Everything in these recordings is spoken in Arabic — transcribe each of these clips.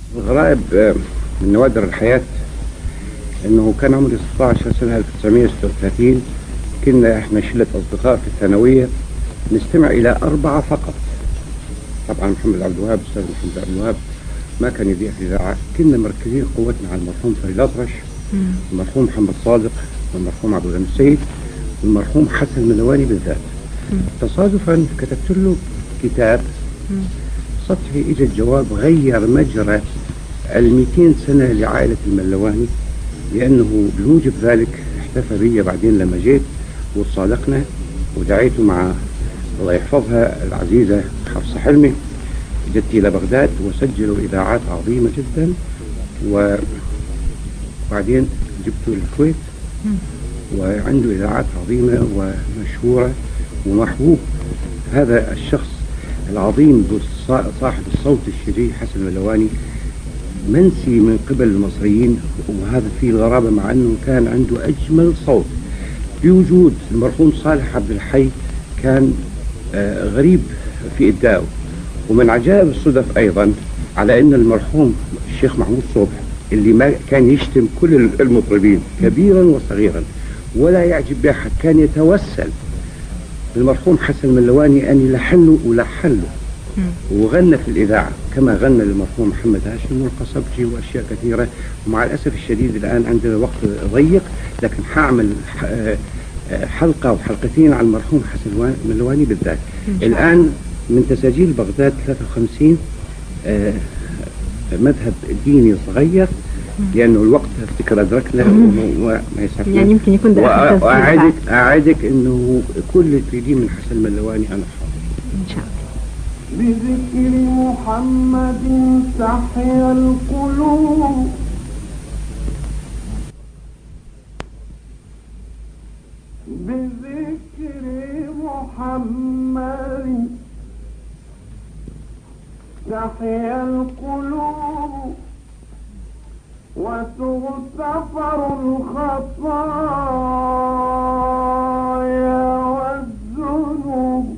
الغرائب من نوادر الحياة انه كان عمري 16 سنة 1936. كنا احنا شلة اصدقاء في الثانوية نستمع الى 4 فقط. طبعا محمد عبد الوهاب، استاذ محمد عبد الوهاب ما كان يذيع في اذاعة. كنا مركزين قوتنا على المرحوم فريد الأطرش، المرحوم محمد صادق، والمرحوم عبد الغني السيد، والمرحوم حسن الملواني بالذات. تصادفا كتبت له كتاب سطحي، اجى الجواب غير مجرى 200 سنة لعائلة الملواني، لأنه بموجب ذلك احتفى بي بعدين لما جيت وتصادقنا، ودعيته مع الله يحفظها العزيزة حفصة حلمي، جت إلى بغداد وسجلوا إذاعات عظيمة جدا، وبعدين جبته للكويت وعنده إذاعات عظيمة ومشهورة ومحبوب. هذا الشخص العظيم صاحب الصوت الشريف حسن الملواني منسي من قبل المصريين، وهذا فيه الغرابة مع أنه كان عنده أجمل صوت. بوجود المرحوم صالح عبد الحي كان غريب في إبداعه. ومن عجائب الصدف أيضا على أن المرحوم الشيخ محمود صبح اللي ما كان يشتم كل المطربين كبيرا وصغيرا ولا يعجب بأحد، كان يتوسل المرحوم حسن الملواني أن يلحن له وغنى في الإذاعة، كما غنى للمرحوم محمد هاشم والقصبجي وأشياء كثيرة. ومع الأسف الشديد الآن عندنا وقت ضيق، لكن حأعمل حلقة وحلقتين عن المرحوم حسن الملواني بالذات. الآن من تساجيل بغداد 53 مذهب ديني صغير، لأنه الوقت افتكر أدركنا وما يسعفنا، يعني يمكن يكون ده أعدك أنه كل اللي تريدين من حسن الملواني أنا حاضر إن شاء الله. بذكر محمد تحيا القلوب، بذكر محمد تحيا القلوب، وتغتفر الخطايا والذنوب.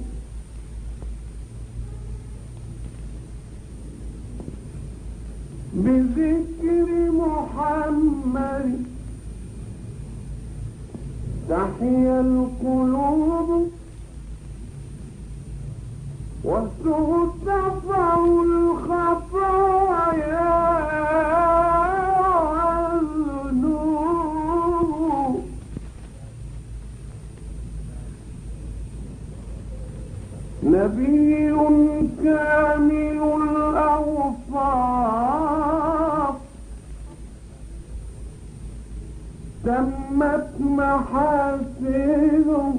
بذكر محمد تحيا القلوب، وتغتفر الخطايا والذنوب. نبي كامل الأوصاف، تمت محاسنه،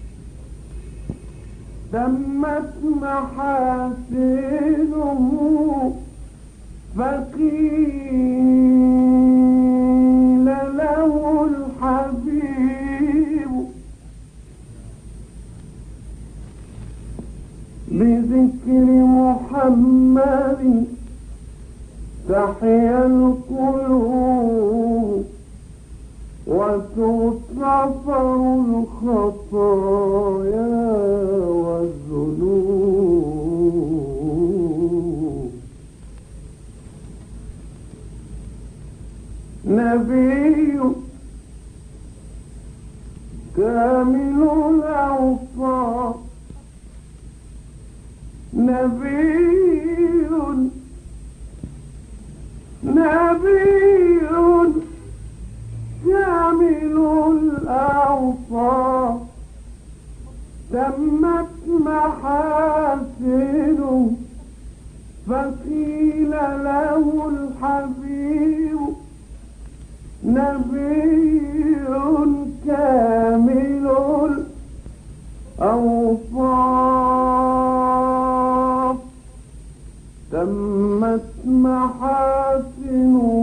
تمت محاسنه، فقيل له الحبيب. بذكر محمد تحيا القلوب، وتغتفر الخطايا والذنوب. نبي كامل الأوصاف، نبي كامل الأوصاف، تمت محاسنه، فقيل له الحبيب. نبي كامل الأوصاف، تمت محاسنه،